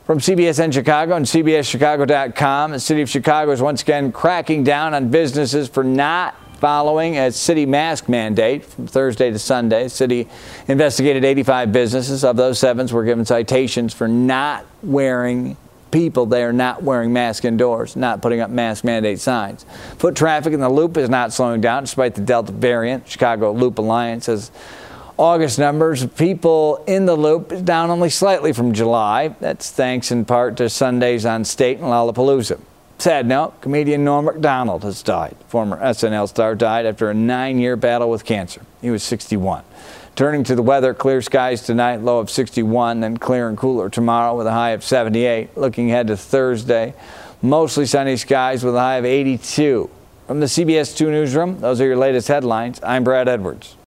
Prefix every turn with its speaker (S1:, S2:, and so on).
S1: From CBSN Chicago and CBSChicago.com, the City of Chicago is once again cracking down on businesses for not following a city mask mandate from Thursday to Sunday. The city investigated 85 businesses. Of those, 7 were given citations for not wearing masks indoors, not putting up mask mandate signs. Foot traffic in the Loop is not slowing down despite the Delta variant. Chicago Loop Alliance says August numbers of people in the Loop is down only slightly from July. That's thanks in part to Sundays on State and Lollapalooza. Sad note, comedian Norm Macdonald has died. Former SNL star died after a 9-year battle with cancer. He was 61. Turning to the weather, clear skies tonight, low of 61, then clear and cooler tomorrow with a high of 78. Looking ahead to Thursday, mostly sunny skies with a high of 82. From the CBS 2 newsroom, those are your latest headlines. I'm Brad Edwards.